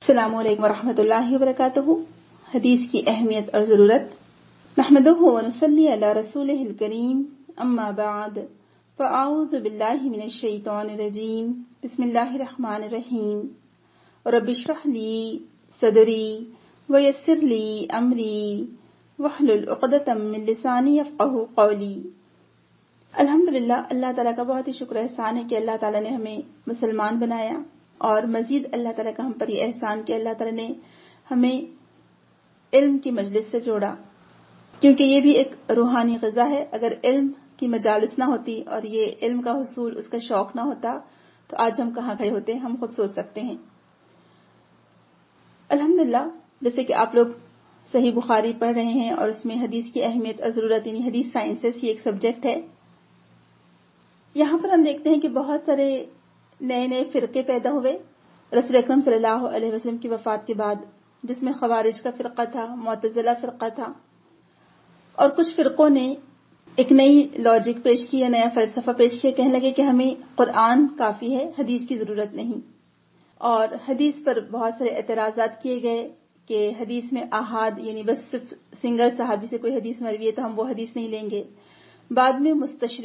السلام علیکم ورحمۃ اللہ وبرکاتہ۔ حدیث کی اہمیت اور ضرورت۔ نحمدہ ونصلی علی رسولہ الکریم، اما بعد فاعوذ باللہ من الشیطان الرجیم، بسم اللہ الرحمن الرحیم۔ رب اشرح لی صدری ویسر لی امری واحلل عقدۃ من لسانی یفقہوا قولی۔ الحمدللہ، اللہ تعالیٰ کا بہت ہی شکر احسان ہے کہ اللہ تعالیٰ نے ہمیں مسلمان بنایا، اور مزید اللہ تعالیٰ کا ہم پر یہ احسان کہ اللہ تعالیٰ نے ہمیں علم کی مجلس سے جوڑا، کیونکہ یہ بھی ایک روحانی غذا ہے۔ اگر علم کی مجالس نہ ہوتی اور یہ علم کا حصول، اس کا شوق نہ ہوتا تو آج ہم کہاں کھڑے ہوتے، ہم خود سوچ سکتے ہیں۔ الحمدللہ، جیسے کہ آپ لوگ صحیح بخاری پڑھ رہے ہیں اور اس میں حدیث کی اہمیت اور ضرورت، یعنی حدیث سائنسز، یہ ایک سبجیکٹ ہے۔ یہاں پر ہم دیکھتے ہیں کہ بہت سارے نئے فرقے پیدا ہوئے رسول اکرم صلی اللہ علیہ وسلم کی وفات کے بعد، جس میں خوارج کا فرقہ تھا، معتزلہ فرقہ تھا، اور کچھ فرقوں نے ایک نئی لاجک پیش کی، نیا فلسفہ پیش کیا، کہنے لگے کہ ہمیں قرآن کافی ہے، حدیث کی ضرورت نہیں۔ اور حدیث پر بہت سارے اعتراضات کیے گئے کہ حدیث میں آحاد، یعنی بس صرف سنگل صحابی سے کوئی حدیث مروی ہے تو ہم وہ حدیث نہیں لیں گے۔ بعد میں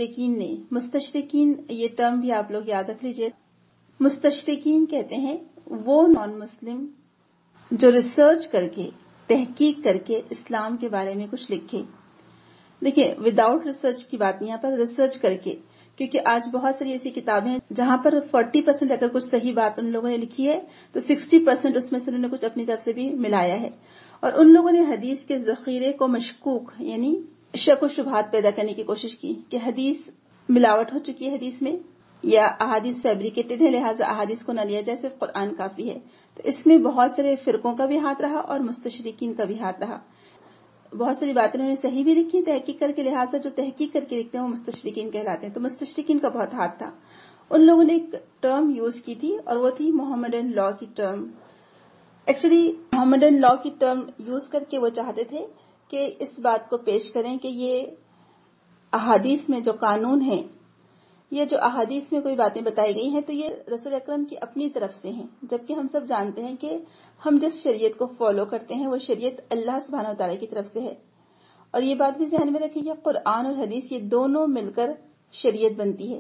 مستشرقین یہ ٹرم بھی آپ لوگ یاد رکھ لیجئے۔ مستشرقین کہتے ہیں وہ نان مسلم جو ریسرچ کر کے، تحقیق کر کے اسلام کے بارے میں کچھ لکھے۔ دیکھیں، وداؤٹ ریسرچ کی بات نہیں، یہاں پر ریسرچ کر کے، کیونکہ آج بہت ساری ایسی کتابیں ہیں جہاں پر 40% اگر کچھ صحیح بات ان لوگوں نے لکھی ہے تو 60% اس میں سے انہوں نے کچھ اپنی طرف سے بھی ملایا ہے، اور ان لوگوں نے حدیث کے ذخیرے کو مشکوک، یعنی شک و شبہات پیدا کرنے کی کوشش کی کہ حدیث ملاوٹ ہو چکی ہے، حدیث میں، یا احادیث فیبریکیٹڈ ہے، لہٰذا احادیث کو نہ لیا جائے، صرف قرآن کافی ہے۔ تو اس میں بہت سارے فرقوں کا بھی ہاتھ رہا اور مستشرقین کا بھی ہاتھ رہا۔ بہت ساری باتیں انہوں نے صحیح بھی لکھی تحقیق کر کے، لہٰذا جو تحقیق کر کے لکھتے ہیں وہ مستشرقین کہلاتے ہیں۔ تو مستشرقین کا بہت ہاتھ تھا۔ ان لوگوں نے ایک ٹرم یوز کی تھی اور وہ تھی محمدن لا کی ٹرم۔ ایکچولی محمدن لا کی ٹرم یوز کر کے وہ چاہتے تھے کہ اس بات کو پیش کریں کہ یہ احادیث میں جو قانون ہے، یہ جو احادیث میں کوئی باتیں بتائی گئی ہیں تو یہ رسول اکرم کی اپنی طرف سے ہیں، جبکہ ہم سب جانتے ہیں کہ ہم جس شریعت کو فالو کرتے ہیں وہ شریعت اللہ سبحانہ و تعالیٰ کی طرف سے ہے۔ اور یہ بات بھی ذہن میں رکھیں کہ قرآن اور حدیث یہ دونوں مل کر شریعت بنتی ہے۔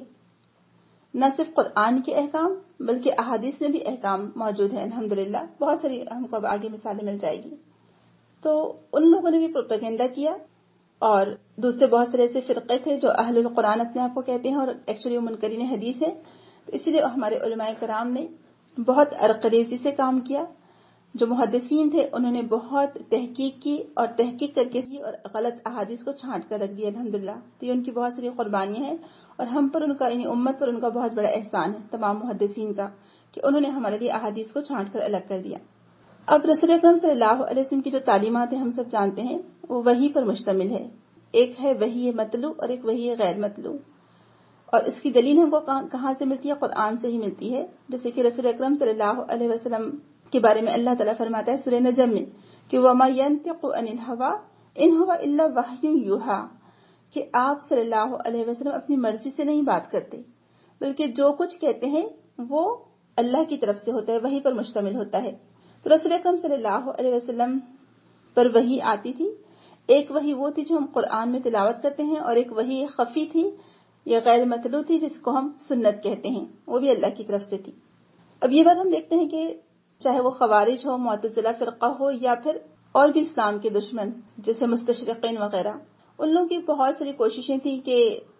نہ صرف قرآن کے احکام بلکہ احادیث میں بھی احکام موجود ہیں، الحمدللہ۔ بہت ساری ہم کو اب آگے مثالیں مل جائے گی۔ تو ان لوگوں نے بھی پروپیگنڈا کیا، اور دوسرے بہت سارے ایسے فرقے تھے جو اہل القرآن اپنے آپ کو کہتے ہیں اور ایکچولی وہ منکرین حدیث ہے۔ تو اسی لیے ہمارے علماء کرام نے بہت عرقریزی سے کام کیا۔ جو محدثین تھے انہوں نے بہت تحقیق کی اور تحقیق کر کے اور غلط احادیث کو چھانٹ کر رکھ دیا، الحمدللہ۔ تو یہ ان کی بہت ساری قربانیاں ہیں، اور ہم پر ان کا، یعنی امت پر ان کا بہت بڑا احسان ہے، تمام محدثین کا، کہ انہوں نے ہمارے لیے احادیث کو چھانٹ کر الگ کر دیا۔ اب رسول اکرم صلی اللہ علیہ وسلم کی جو تعلیمات ہیں ہم سب جانتے ہیں، وہ وحی پر مشتمل ہے۔ ایک ہے وحی مطلوع اور ایک وحی غیر مطلوع، اور اس کی دلیل ہم کو کہاں سے ملتی ہے؟ قرآن سے ہی ملتی ہے۔ جیسے کہ رسول اکرم صلی اللہ علیہ وسلم کے بارے میں اللہ تعالیٰ فرماتا ہے سورہ نجم میں کہ وَمَا يَنْطِقُ عَنِ الْهَوَىٰ إِنْ هُوَ إِلَّا وَحْيٌ يُوحَىٰ، کہ آپ صلی اللہ علیہ وسلم اپنی مرضی سے نہیں بات کرتے، بلکہ جو کچھ کہتے ہیں وہ اللہ کی طرف سے ہوتا ہے، وحی پر مشتمل ہوتا ہے۔ تو رسول اکرم صلی اللہ علیہ وسلم پر وحی آتی تھی۔ ایک وحی وہ تھی جو ہم قرآن میں تلاوت کرتے ہیں، اور ایک وحی خفی تھی یا غیر مطلوع تھی جس کو ہم سنت کہتے ہیں، وہ بھی اللہ کی طرف سے تھی۔ اب یہ بات ہم دیکھتے ہیں کہ چاہے وہ خوارج ہو، معتزلہ فرقہ ہو، یا پھر اور بھی اسلام کے دشمن جیسے مستشرقین وغیرہ، ان لوگوں کی بہت ساری کوششیں تھیں کہ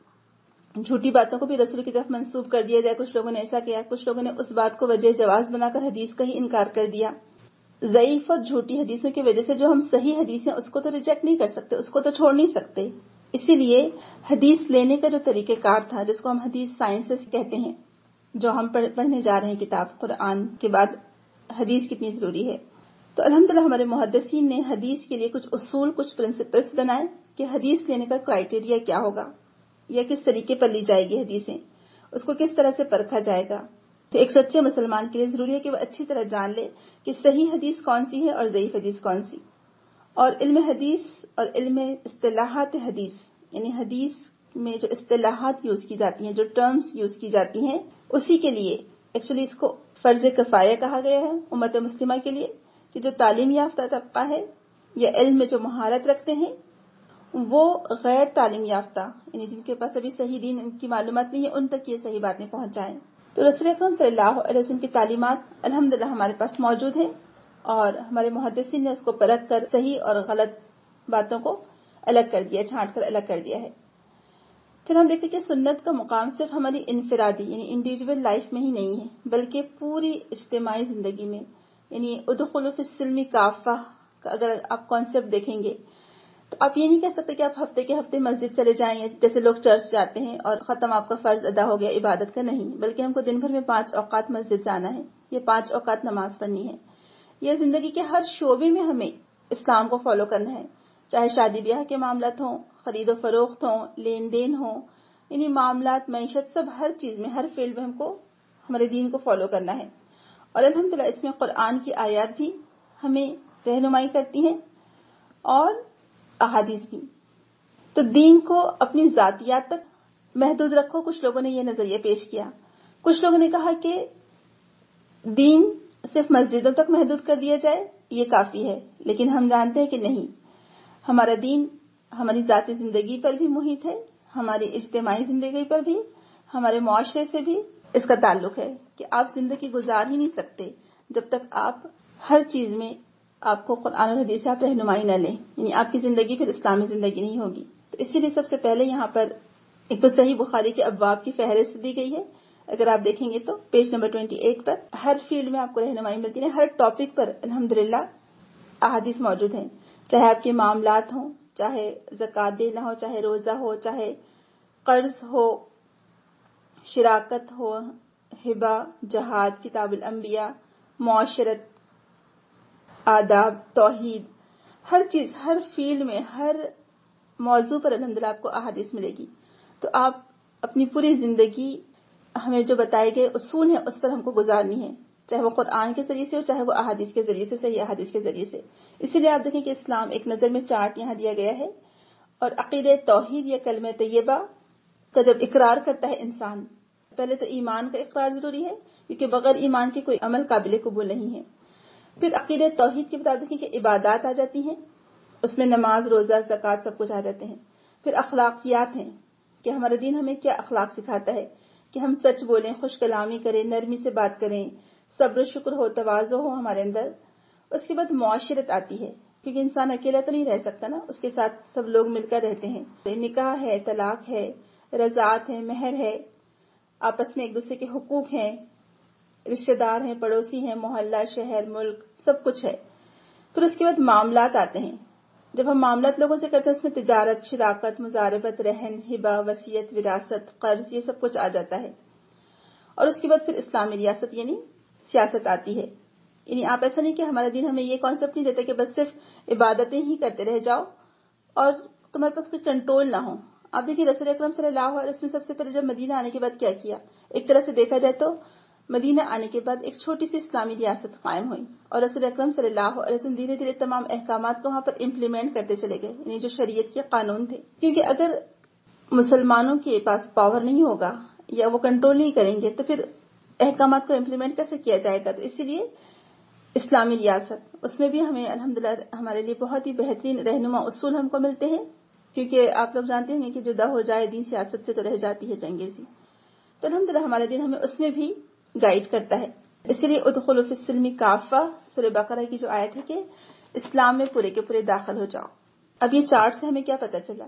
جھوٹی باتوں کو بھی رسول کی طرف منسوب کر دیا جائے۔ کچھ لوگوں نے ایسا کیا، کچھ لوگوں نے اس بات کو وجہ جواز بنا کر حدیث کا ہی انکار کر دیا۔ ضعیف اور جھوٹی حدیثوں کی وجہ سے جو ہم صحیح حدیث ہیں اس کو تو ریجیکٹ نہیں کر سکتے، اس کو تو چھوڑ نہیں سکتے۔ اسی لیے حدیث لینے کا جو طریقہ کار تھا، جس کو ہم حدیث سائنسز کہتے ہیں، جو ہم پڑھنے جا رہے ہیں کتاب قرآن کے بعد حدیث کتنی ضروری ہے، تو الحمدللہ ہمارے محدثین نے حدیث کے لیے کچھ اصول، کچھ پرنسپلز بنائے کہ حدیث لینے کا کرائیٹیریا کیا ہوگا، یا کس طریقے پر لی جائے گی حدیثیں، اس کو کس طرح سے پرکھا جائے گا۔ تو ایک سچے مسلمان کے لیے ضروری ہے کہ وہ اچھی طرح جان لے کہ صحیح حدیث کون سی ہے اور ضعیف حدیث کون سی۔ اور علم حدیث اور علم اصطلاحات حدیث، یعنی حدیث میں جو اصطلاحات یوز کی جاتی ہیں، جو ٹرمز یوز کی جاتی ہیں، اسی کے لیے ایکچولی اس کو فرض کفایہ کہا گیا ہے امت مسلمہ کے لیے کہ جو تعلیم یافتہ طبقہ ہے یا علم میں جو مہارت رکھتے ہیں وہ غیر تعلیم یافتہ یعنی جن کے پاس ابھی صحیح دین ان کی معلومات نہیں ہے ان تک یہ صحیح باتیں پہنچائیں. تو رسول اکرم صلی اللہ علیہ وسلم کی تعلیمات الحمدللہ ہمارے پاس موجود ہیں اور ہمارے محدثین نے اس کو پرکھ کر صحیح اور غلط باتوں کو الگ کر دیا, چھانٹ کر الگ کر دیا ہے. پھر ہم دیکھتے ہیں کہ سنت کا مقام صرف ہماری انفرادی یعنی انڈیویجول لائف میں ہی نہیں ہے بلکہ پوری اجتماعی زندگی میں. یعنی ادخلوا فی السلم کافہ کا اگر آپ کانسیپٹ دیکھیں گے تو آپ یہ نہیں کہہ سکتے کہ آپ ہفتے کے ہفتے مسجد چلے جائیں جیسے لوگ چرچ جاتے ہیں اور ختم آپ کا فرض ادا ہو گیا عبادت کا. نہیں, بلکہ ہم کو دن بھر میں 5 اوقات مسجد جانا ہے, یہ 5 اوقات نماز پڑھنی ہے. یہ زندگی کے ہر شعبے میں ہمیں اسلام کو فالو کرنا ہے, چاہے شادی بیاہ کے معاملات ہوں, خرید و فروخت ہوں, لین دین ہوں, یعنی معاملات, معیشت, سب ہر چیز میں ہر فیلڈ میں ہم کو ہمارے دین کو فالو کرنا ہے. اور الحمدللہ اس میں قرآن کی آیات بھی ہمیں رہنمائی کرتی ہیں اور احادیث بھی. تو دین کو اپنی ذاتیات تک محدود رکھو. کچھ لوگوں نے یہ نظریہ پیش کیا, کچھ لوگوں نے کہا کہ دین صرف مسجدوں تک محدود کر دیا جائے یہ کافی ہے, لیکن ہم جانتے ہیں کہ نہیں, ہمارا دین ہماری ذاتی زندگی پر بھی محیط ہے, ہماری اجتماعی زندگی پر بھی, ہمارے معاشرے سے بھی اس کا تعلق ہے کہ آپ زندگی گزار ہی نہیں سکتے جب تک آپ ہر چیز میں آپ کو قرآن اور حدیث سے آپ رہنمائی نہ لیں, یعنی آپ کی زندگی پھر اسلامی زندگی نہیں ہوگی. تو اسی لیے سب سے پہلے یہاں پر ایک تو صحیح بخاری کے ابواب کی فہرست دی گئی ہے. اگر آپ دیکھیں گے تو پیج نمبر 28 پر ہر فیلڈ میں آپ کو رہنمائی ملتی ہے, ہر ٹاپک پر الحمدللہ احادیث موجود ہیں, چاہے آپ کے معاملات ہوں, چاہے زکوٰۃ دینا ہو, چاہے روزہ ہو, چاہے قرض ہو, شراکت ہو, ہبہ, جہاد, کتاب الانبیاء, معاشرت, آداب, توحید, ہر چیز, ہر فیلڈ میں, ہر موضوع پر الحمدللہ آپ کو احادیث ملے گی. تو آپ اپنی پوری زندگی ہمیں جو بتائے گئے اصول ہیں اس پر ہم کو گزارنی ہے, چاہے وہ قرآن کے ذریعے سے ہو, چاہے وہ احادیث کے ذریعے سے, صحیح احادیث کے ذریعے سے. اسی لیے آپ دیکھیں کہ اسلام ایک نظر میں چارٹ یہاں دیا گیا ہے, اور عقیدہ توحید یا کلمہ طیبہ کا جب اقرار کرتا ہے انسان, پہلے تو ایمان کا اقرار ضروری ہے کیونکہ بغیر ایمان کے کوئی عمل قابل قبول نہیں ہے. پھر عقیدہ توحید کے بتا دیکھیں کہ عبادات آ جاتی ہیں, اس میں نماز, روزہ, زکوٰۃ سب کچھ آ جاتے ہیں. پھر اخلاقیات ہیں کہ ہمارا دین ہمیں کیا اخلاق سکھاتا ہے کہ ہم سچ بولیں, خوش کلامی کریں, نرمی سے بات کریں, صبر و شکر ہو, تواضع ہو ہمارے اندر. اس کے بعد معاشرت آتی ہے کیونکہ انسان اکیلا تو نہیں رہ سکتا نا, اس کے ساتھ سب لوگ مل کر رہتے ہیں. نکاح ہے, طلاق ہے, رضاعت ہے, مہر ہے, آپس میں ایک دوسرے کے حقوق ہیں, رشتہ دار ہیں, پڑوسی ہیں, محلہ, شہر, ملک, سب کچھ ہے. پھر اس کے بعد معاملات آتے ہیں. جب ہم معاملات لوگوں سے کرتے ہیں اس میں تجارت, شراکت, مزاربت, رہن, ہبہ, وصیت, وراثت, قرض, یہ سب کچھ آ جاتا ہے. اور اس کے بعد پھر اسلامی ریاست یعنی سیاست آتی ہے. یعنی آپ ایسا نہیں کہ ہمارا دین ہمیں یہ کانسیپٹ نہیں دیتا کہ بس صرف عبادتیں ہی کرتے رہ جاؤ اور تمہارے پاس کوئی کنٹرول نہ ہو. آپ دیکھیے رسول اکرم صلی اللہ علیہ وسلم سب سے پہلے جب مدینہ آنے کے بعد کیا کیا, ایک طرح سے دیکھا جائے تو مدینہ آنے کے بعد ایک چھوٹی سی اسلامی ریاست قائم ہوئی, اور رسول اکرم صلی اللہ علیہ وسلم دھیرے دھیرے تمام احکامات کو وہاں پر امپلیمنٹ کرتے چلے گئے, یعنی جو شریعت کے قانون تھے. کیونکہ اگر مسلمانوں کے پاس پاور نہیں ہوگا یا وہ کنٹرول نہیں کریں گے تو پھر احکامات کو امپلیمنٹ کیسے کیا جائے گا. تو اسی لیے اسلامی ریاست, اس میں بھی ہمیں الحمدللہ ہمارے لیے بہت ہی بہترین رہنما اصول ہم کو ملتے ہیں, کیونکہ آپ لوگ جانتے ہیں کہ جدا ہو جائے دین سیاست سے تو رہ جاتی ہے چنگیزی. تو الحمدللہ ہمارا دین ہمیں اس میں بھی گائیڈ کرتا ہے. اسی لیے ادخلوا فی السلم کافہ, سورہ بقرہ کی جو آیت ہے کہ اسلام میں پورے کے پورے داخل ہو جاؤ. اب یہ چارٹ سے ہمیں کیا پتا چلا,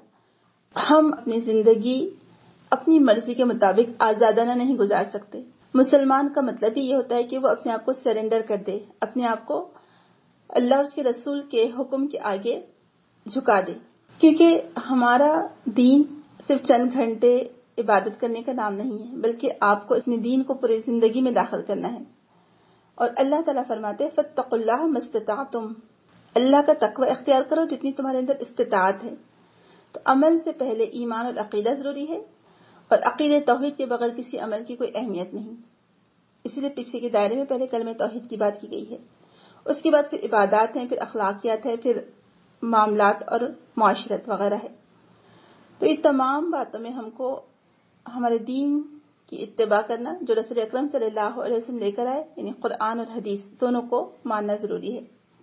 ہم اپنی زندگی اپنی مرضی کے مطابق آزادانہ نہیں گزار سکتے. مسلمان کا مطلب ہی یہ ہوتا ہے کہ وہ اپنے آپ کو سرنڈر کر دے, اپنے آپ کو اللہ اور اس کے رسول کے حکم کے آگے جھکا دے. کیونکہ ہمارا دین صرف چند گھنٹے عبادت کرنے کا نام نہیں ہے, بلکہ آپ کو اپنے دین کو پوری زندگی میں داخل کرنا ہے. اور اللہ تعالیٰ فرماتے ہیں فاتقوا اللہ ما استطعتم, اللہ کا تقوی اختیار کرو جتنی تمہارے اندر استطاعت ہے. تو عمل سے پہلے ایمان اور عقیدہ ضروری ہے, اور عقیدہ توحید کے بغیر کسی عمل کی کوئی اہمیت نہیں. اسی لیے پیچھے کے دائرے میں پہلے کلمہ توحید کی بات کی گئی ہے, اس کے بعد پھر عبادات ہیں, پھر اخلاقیات ہے, پھر معاملات اور معاشرت وغیرہ ہے. تو یہ تمام باتوں میں ہم کو ہمارے دین کی اتباع کرنا، جو رسول اکرم صلی اللہ علیہ وسلم لے کر آئے، یعنی قرآن اور حدیث دونوں کو ماننا ضروری ہے۔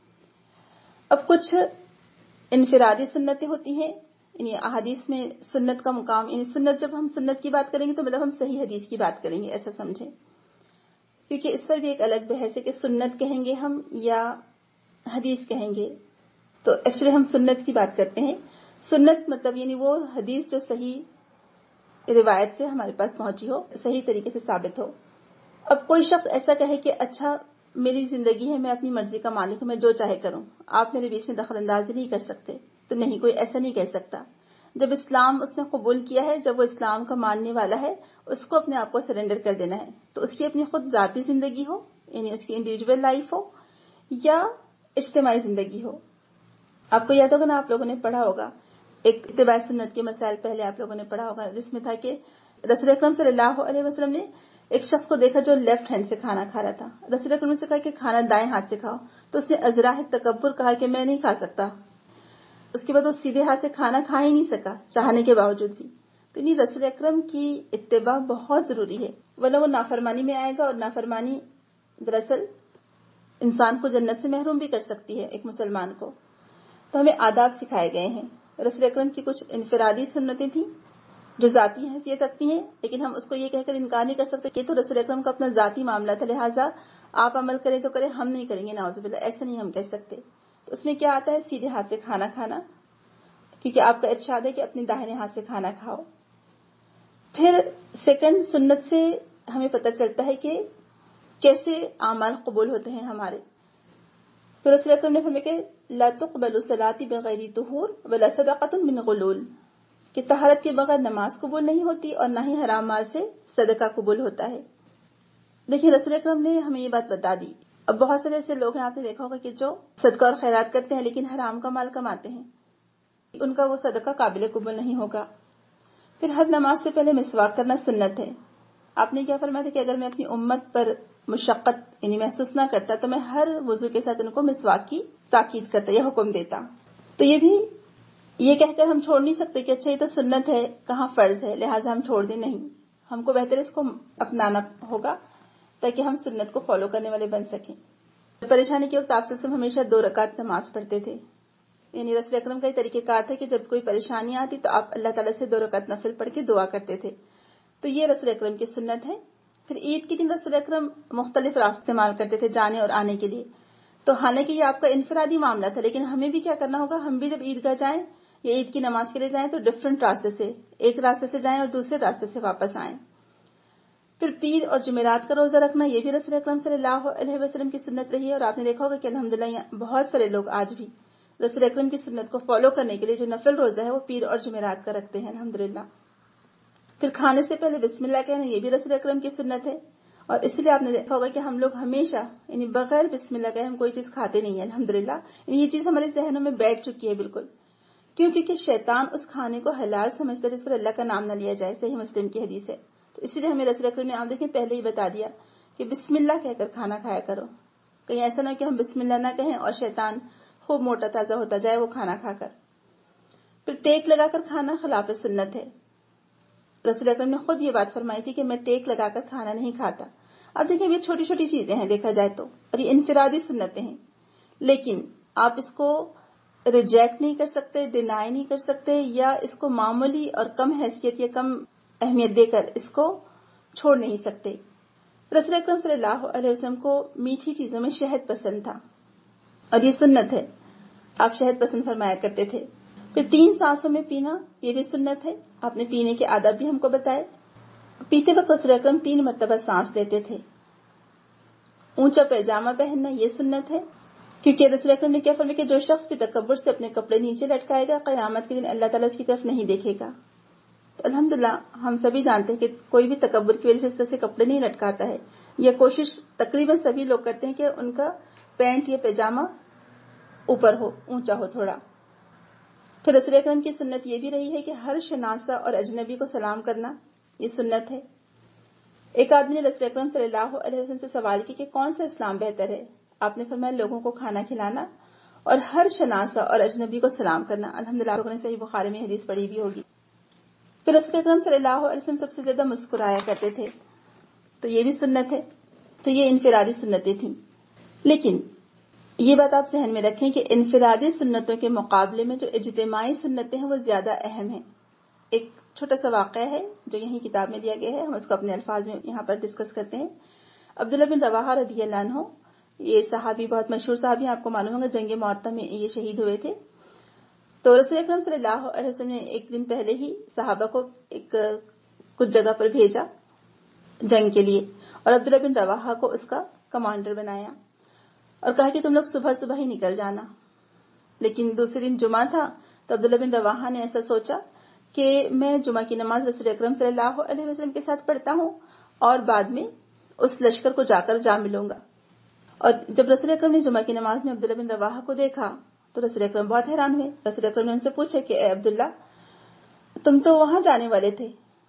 اب کچھ انفرادی سنتیں ہوتی ہیں، یعنی احادیث میں سنت کا مقام، یعنی سنت، جب ہم سنت کی بات کریں گے تو مطلب ہم صحیح حدیث کی بات کریں گے، ایسا سمجھیں، کیونکہ اس پر بھی ایک الگ بحث ہے کہ سنت کہیں گے ہم یا حدیث کہیں گے۔ تو ایکچولی ہم سنت کی بات کرتے ہیں۔ سنت مطلب یعنی وہ حدیث جو صحیح روایت سے ہمارے پاس پہنچی ہو، صحیح طریقے سے ثابت ہو۔ اب کوئی شخص ایسا کہے کہ اچھا میری زندگی ہے، میں اپنی مرضی کا مالک ہوں، میں جو چاہے کروں، آپ میرے بیچ میں دخل اندازی نہیں کر سکتے، تو نہیں، کوئی ایسا نہیں کہہ سکتا۔ جب اسلام اس نے قبول کیا ہے، جب وہ اسلام کا ماننے والا ہے، اس کو اپنے آپ کو سرنڈر کر دینا ہے، تو اس کی اپنی خود ذاتی زندگی ہو، یعنی اس کی انڈیویجول لائف ہو، یا اجتماعی زندگی ہو۔ آپ کو یاد ہوگا نا، آپ لوگوں نے پڑھا ہوگا ایک اتباع سنت کے مسائل، پہلے آپ لوگوں نے پڑھا ہوگا، جس میں تھا کہ رسول اکرم صلی اللہ علیہ وسلم نے ایک شخص کو دیکھا جو لیفٹ ہینڈ سے کھانا کھا رہا تھا۔ رسول اکرم سے کہا کہ کھانا دائیں ہاتھ سے کھاؤ، تو اس نے ازراہ تکبر کہا کہ میں نہیں کھا سکتا۔ اس کے بعد وہ سیدھے ہاتھ سے کھانا کھا ہی نہیں سکا، چاہنے کے باوجود بھی۔ تو انہیں رسول اکرم کی اتباع بہت ضروری ہے، ورنہ وہ نافرمانی میں آئے گا، اور نافرمانی دراصل انسان کو جنت سے محروم بھی کر سکتی ہے، ایک مسلمان کو۔ تو ہمیں آداب سکھائے گئے ہیں۔ رسول اکرم کی کچھ انفرادی سنتیں تھیں جو ذاتی حیثیت رکھتی ہیں، لیکن ہم اس کو یہ کہہ کر انکار نہیں کر سکتے کہ تو رسول اکرم کا اپنا ذاتی معاملہ تھا، لہٰذا آپ عمل کریں تو کریں، ہم نہیں کریں گے، نعوذ باللہ، ایسا نہیں ہم کہہ سکتے۔ تو اس میں کیا آتا ہے؟ سیدھے ہاتھ سے کھانا کھانا، کیونکہ آپ کا ارشاد ہے کہ اپنے داہنے ہاتھ سے کھانا کھاؤ۔ پھر سیکنڈ سنت سے ہمیں پتہ چلتا ہے کہ کیسے اعمال قبول ہوتے ہیں ہمارے۔ تو رسول اکرم نے فرمایا کہ لا تقبل صلاتی بغیر طہور ولا صدقۃ من غلول، کہ طہارت کے بغیر نماز قبول نہیں ہوتی اور نہ ہی حرام مال سے صدقہ قبول ہوتا ہے۔ دیکھیں، رسول اکرم نے ہمیں یہ بات بتا دی۔ اب بہت سارے ایسے لوگ ہیں، آپ نے دیکھا ہوگا کہ جو صدقہ اور خیرات کرتے ہیں لیکن حرام کا مال کماتے ہیں، ان کا وہ صدقہ قابل قبول نہیں ہوگا۔ پھر ہر نماز سے پہلے مسواک کرنا سنت ہے۔ آپ نے کیا فرمایا تھا کہ اگر میں اپنی امت پر مشقت یعنی محسوس نہ کرتا تو میں ہر وضو کے ساتھ ان کو مسواک کی تاکید کرتا یا حکم دیتا۔ تو یہ بھی یہ کہہ کر ہم چھوڑ نہیں سکتے کہ اچھا یہ تو سنت ہے، کہاں فرض ہے، لہٰذا ہم چھوڑ دیں، نہیں، ہم کو بہتر اس کو اپنانا ہوگا تاکہ ہم سنت کو فالو کرنے والے بن سکیں۔ پریشانی کے وقت آپ صلی اللہ علیہ وسلم ہمیشہ 2 رکعت نماز پڑھتے تھے، یعنی رسول اکرم کا یہ طریقہ کار تھا کہ جب کوئی پریشانی آتی تو آپ اللہ تعالیٰ سے 2 رکعت نفل پڑھ کے دعا کرتے تھے۔ تو یہ رسول اکرم کی سنت ہے۔ پھر عید کے دن رسول اکرم مختلف راستے استعمال کرتے تھے جانے اور آنے کے لیے۔ تو حالانکہ یہ آپ کا انفرادی معاملہ تھا، لیکن ہمیں بھی کیا کرنا ہوگا، ہم بھی جب عیدگاہ جائیں یا عید کی نماز کے لیے جائیں تو ڈفرنٹ راستے سے، ایک راستے سے جائیں اور دوسرے راستے سے واپس آئیں۔ پھر پیر اور جمعرات کا روزہ رکھنا، یہ بھی رسول اکرم صلی اللہ علیہ وسلم کی سنت رہی ہے، اور آپ نے دیکھا ہوگا کہ الحمدللہ بہت سارے لوگ آج بھی رسول اکرم کی سنت کو فالو کرنے کے لیے جو نفل روزہ ہے وہ پیر اور جمعرات کا رکھتے ہیں، الحمدللہ۔ پھر کھانے سے پہلے بسم اللہ کہنا، یہ بھی رسول اکرم کی سنت ہے، اور اس لیے آپ نے دیکھا ہوگا کہ ہم لوگ ہمیشہ یعنی بغیر بسم اللہ کہے ہم کوئی چیز کھاتے نہیں ہیں، الحمدللہ۔ یعنی یہ چیز ہمارے ذہنوں میں بیٹھ چکی ہے بالکل، کیونکہ شیطان اس کھانے کو حلال سمجھتا ہے جس پر اللہ کا نام نہ لیا جائے، صحیح مسلم کی حدیث ہے۔ تو اسی لیے ہمیں رسول اکرم نے آپ دیکھیں پہلے ہی بتا دیا کہ بسم اللہ کہہ کر کھانا کھایا کرو، کہیں ایسا نہ کہ ہم بسم اللہ نہ کہیں اور شیطان خوب موٹا تازہ ہوتا جائے وہ کھانا کھا کر۔ پھر ٹیک لگا کر کھانا خلاف سنت ہے۔ رسول اکرم نے خود یہ بات فرمائی تھی کہ میں ٹیک لگا کر کھانا نہیں کھاتا۔ اب دیکھیں یہ چھوٹی چھوٹی چیزیں ہیں دیکھا جائے تو، اور یہ انفرادی سنتیں ہیں، لیکن آپ اس کو ریجیکٹ نہیں کر سکتے، ڈینائی نہیں کر سکتے، یا اس کو معمولی اور کم حیثیت یا کم اہمیت دے کر اس کو چھوڑ نہیں سکتے۔ رسول اکرم صلی اللہ علیہ وسلم کو میٹھی چیزوں میں شہد پسند تھا، اور یہ سنت ہے، آپ شہد پسند فرمایا کرتے تھے۔ پھر 3 سانسوں میں پینا، یہ بھی سنت ہے، آپ نے پینے کے آداب بھی ہم کو بتائے۔ پیتے وقت رسول اکرم 3 مرتبہ سانس لیتے تھے۔ اونچا پیجامہ پہننا، یہ سنت ہے، کیونکہ رسول اکرم نے کیا فرمایا کہ جو شخص بھی تکبر سے اپنے کپڑے نیچے لٹکائے گا قیامت کے دن اللہ تعالیٰ اس کی طرف نہیں دیکھے گا۔ تو الحمدللہ ہم سبھی جانتے ہیں کہ کوئی بھی تکبر کی وجہ سے اس طرح سے کپڑے نہیں لٹکاتا ہے، یہ کوشش تقریباً سبھی لوگ کرتے ہیں کہ ان کا پینٹ یا پیجامہ اوپر ہو، اونچا ہو تھوڑا۔ پھر رسول اکرم کی سنت یہ بھی رہی ہے کہ ہر شناسہ اور اجنبی کو سلام کرنا، یہ سنت ہے۔ ایک آدمی نے رسول اکرم صلی اللہ علیہ وسلم سے سوال کی کہ کون سا اسلام بہتر ہے؟ آپ نے فرمایا لوگوں کو کھانا کھلانا اور ہر شناسہ اور اجنبی کو سلام کرنا۔ الحمدللہ آپ لوگوں نے صحیح بخاری میں حدیث پڑھی بھی ہوگی۔ پھر رسول اکرم صلی اللہ علیہ وسلم سب سے زیادہ مسکرایا کرتے تھے، تو یہ بھی سنت ہے. تو یہ انفرادی سنتیں تھیں. لیکن یہ بات آپ ذہن میں رکھیں کہ انفرادی سنتوں کے مقابلے میں جو اجتماعی سنتیں ہیں وہ زیادہ اہم ہیں. ایک چھوٹا سا واقعہ ہے جو یہیں کتاب میں دیا گیا ہے، ہم اس کو اپنے الفاظ میں یہاں پر ڈسکس کرتے ہیں. عبداللہ بن رواحہ رضی اللہ عنہ، یہ صحابی بہت مشہور صحابی، آپ کو معلوم ہوگا جنگ مؤتہ میں یہ شہید ہوئے تھے. تو رسول اکرم صلی اللہ علیہ وسلم نے ایک دن پہلے ہی صحابہ کو کچھ جگہ پر بھیجا جنگ کے لیے، اور عبداللہ بن رواحہ کو اس کا کمانڈر بنایا اور کہا کہ تم لوگ صبح صبح ہی نکل جانا. لیکن دوسرے دن جمعہ تھا تو عبداللہ بن رواحہ نے ایسا سوچا کہ میں جمعہ کی نماز رسول اکرم صلی اللہ علیہ وسلم کے ساتھ پڑھتا ہوں اور بعد میں اس لشکر کو جا ملوں گا. اور جب رسول اکرم نے جمعہ کی نماز میں عبداللہ بن رواحہ کو دیکھا تو رسول اکرم بہت حیران ہوئے. رسول اکرم نے ان سے پوچھا کہ اے عبداللہ، تم تو وہاں جانے والے تھے،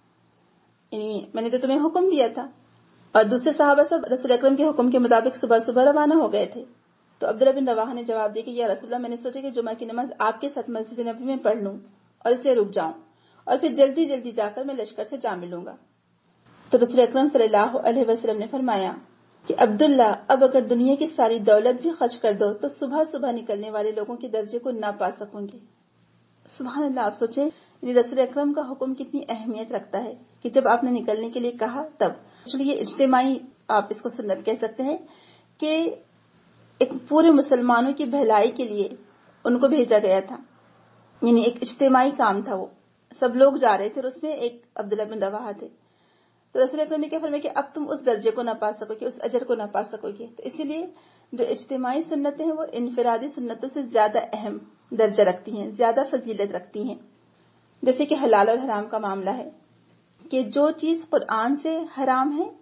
یعنی میں نے تو تمہیں حکم دیا تھا، اور دوسرے صحابہ سب رسول اکرم کے حکم کے مطابق صبح صبح روانہ ہو گئے تھے. تو عبداللہ بن رواحہ نے جواب دیا کہ یا رسول اللہ، میں نے سوچا کہ جمعہ کی نماز آپ کے ساتھ مسجد نبوی میں پڑھ لوں اور اس لیے رک جاؤں اور پھر جلدی جلدی جا کر میں لشکر سے جا ملوں گا. تو رسول اکرم صلی اللہ علیہ وسلم نے فرمایا کہ عبداللہ، اب اگر دنیا کی ساری دولت بھی خرچ کر دو تو صبح صبح نکلنے والے لوگوں کے درجے کو نہ پا سکوں گے. سبحان اللہ. آپ سوچیں رسول اکرم کا حکم کتنی اہمیت رکھتا ہے کہ جب آپ نے نکلنے کے لیے کہا تب. یہ اجتماعی آپ اس کو سنت کہہ سکتے ہیں کہ ایک پورے مسلمانوں کی بھلائی کے لیے ان کو بھیجا گیا تھا، یعنی ایک اجتماعی کام تھا، وہ سب لوگ جا رہے تھے اور اس میں ایک عبداللہ بن رواحہ تھے. تو رسول اکرم نے کیا فرمایا کہ اب تم اس درجے کو نہ پا سکو گے، اس اجر کو نہ پا سکو گے. تو اسی لیے جو اجتماعی سنتیں ہیں وہ انفرادی سنتوں سے زیادہ اہم درجہ رکھتی ہیں، زیادہ فضیلت رکھتی ہیں. جیسے کہ حلال اور حرام کا معاملہ ہے کہ جو چیز قرآن سے حرام ہے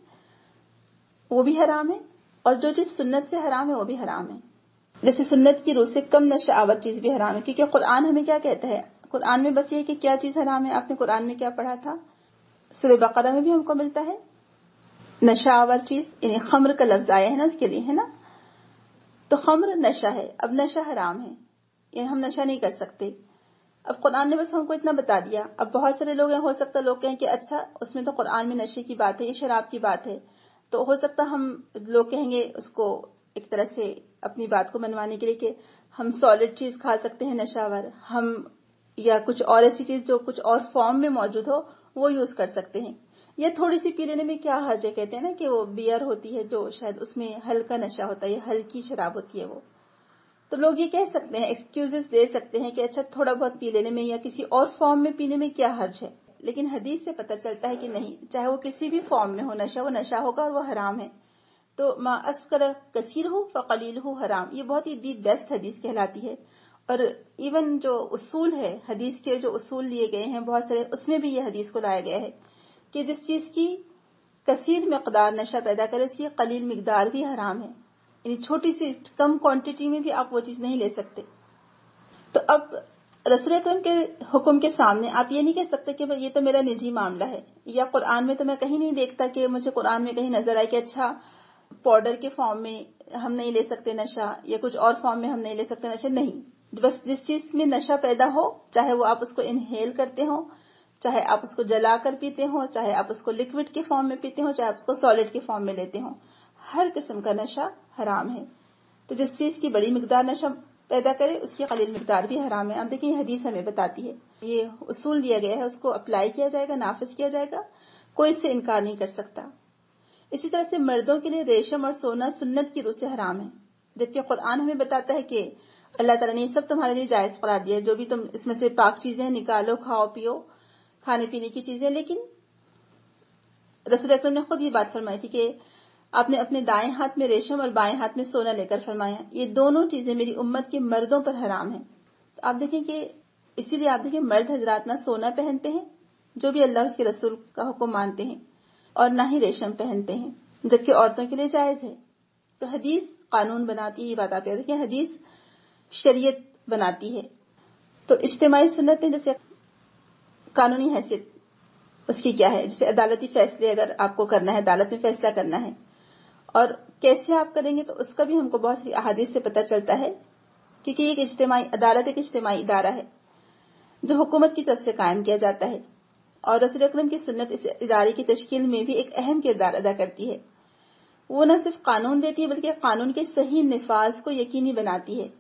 وہ بھی حرام ہے، اور جو چیز سنت سے حرام ہے وہ بھی حرام ہے. جیسے سنت کی روح سے کم نشہ آور چیز بھی حرام ہے، کیونکہ قرآن ہمیں کیا کہتا ہے؟ قرآن میں بس یہ کہ کیا چیز حرام ہے. آپ نے قرآن میں کیا پڑھا تھا؟ سورہ بقرہ میں بھی ہم کو ملتا ہے نشہ آور چیز، یعنی خمر کا لفظ آیا ہے نا اس کے لیے، ہے نا. تو خمر نشہ ہے، اب نشہ حرام ہے، یعنی ہم نشہ نہیں کر سکتے. اب قرآن نے بس ہم کو اتنا بتا دیا. اب بہت سارے لوگ ہیں، ہو سکتا ہے لوگ کہیں کہ اچھا اس میں تو قرآن میں نشے کی بات ہے، یہ شراب کی بات ہے، تو ہو سکتا ہم لوگ کہیں گے اس کو ایک طرح سے اپنی بات کو منوانے کے لیے کہ ہم سالڈ چیز کھا سکتے ہیں نشہ آور، ہم یا کچھ اور ایسی چیز جو کچھ اور فارم میں موجود ہو وہ یوز کر سکتے ہیں، یا تھوڑی سی پی لینے میں کیا حرج ہے. کہتے ہیں نا کہ وہ بیئر ہوتی ہے جو شاید اس میں ہلکا نشہ ہوتا ہے، ہلکی شراب ہوتی ہے وہ، تو لوگ یہ کہہ سکتے ہیں، ایکسکیوزز دے سکتے ہیں کہ اچھا تھوڑا بہت پی لینے میں یا کسی اور فارم میں پینے میں کیا حرج ہے. لیکن حدیث سے پتہ چلتا ہے کہ نہیں، چاہے وہ کسی بھی فارم میں ہو نشہ، وہ نشہ ہوگا اور وہ حرام ہے. تو ما اسکر کثیر ہو فقلیل ہو حرام، یہ بہت ہی دی بیسٹ حدیث کہلاتی ہے. اور ایون جو اصول ہے حدیث کے، جو اصول لیے گئے ہیں بہت سارے، اس میں بھی یہ حدیث کو لایا گیا ہے کہ جس چیز کی کثیر مقدار نشہ پیدا کرے اس کی قلیل مقدار بھی حرام ہے، یعنی چھوٹی سی کم کوانٹٹی میں بھی آپ وہ چیز نہیں لے سکتے. تو اب رسول اکرم کے حکم کے سامنے آپ یہ نہیں کہہ سکتے کہ یہ تو میرا نجی معاملہ ہے، یا قرآن میں تو میں کہیں نہیں دیکھتا کہ مجھے قرآن میں کہیں نظر آئے کہ اچھا پاؤڈر کے فارم میں ہم نہیں لے سکتے نشہ، یا کچھ اور فارم میں ہم نہیں لے سکتے نشہ. نہیں، بس جس چیز میں نشہ پیدا ہو، چاہے وہ آپ اس کو انہیل کرتے ہو، چاہے آپ اس کو جلا کر پیتے ہو، چاہے آپ اس کو لکوڈ کے فارم میں پیتے ہو، چاہے آپ اس کو سالڈ کے فارم میں لیتے ہو، ہر قسم کا نشہ حرام ہے. تو جس چیز کی بڑی مقدار نشہ پیدا کرے اس کی قلیل مقدار بھی حرام ہے. اب دیکھیں حدیث ہمیں بتاتی ہے، یہ اصول دیا گیا ہے، اس کو اپلائی کیا جائے گا، نافذ کیا جائے گا، کوئی اس سے انکار نہیں کر سکتا. اسی طرح سے مردوں کے لیے ریشم اور سونا سنت کی روح سے حرام ہے، جبکہ قرآن ہمیں بتاتا ہے کہ اللہ تعالیٰ نے یہ سب تمہارے لیے جائز قرار دیا ہے، جو بھی تم اس میں سے پاک چیزیں نکالو، کھاؤ پیو، کھانے پینے کی چیزیں. لیکن رسول اکرم نے خود یہ بات فرمائی تھی کہ آپ نے اپنے دائیں ہاتھ میں ریشم اور بائیں ہاتھ میں سونا لے کر فرمایا یہ دونوں چیزیں میری امت کے مردوں پر حرام ہیں. تو آپ دیکھیں کہ اسی لیے آپ دیکھیں مرد حضرات نہ سونا پہنتے ہیں جو بھی اللہ اور اس کے رسول کا حکم مانتے ہیں، اور نہ ہی ریشم پہنتے ہیں، جبکہ عورتوں کے لیے جائز ہے. تو حدیث قانون بناتی ہے، یہ بات آپ یاد رکھیں، حدیث شریعت بناتی ہے. تو اجتماعی سنتیں جیسے قانونی حیثیت اس کی کیا ہے، جیسے عدالتی فیصلے اگر آپ کو کرنا ہے، عدالت میں فیصلہ کرنا ہے، اور کیسے آپ کریں گے تو اس کا بھی ہم کو بہت سی احادیث سے پتہ چلتا ہے، کیونکہ ایک عدالت ایک اجتماعی ادارہ ہے جو حکومت کی طرف سے قائم کیا جاتا ہے. اور رسول اکرم کی سنت اس ادارے کی تشکیل میں بھی ایک اہم کردار ادا کرتی ہے. وہ نہ صرف قانون دیتی ہے بلکہ قانون کے صحیح نفاذ کو یقینی بناتی ہے.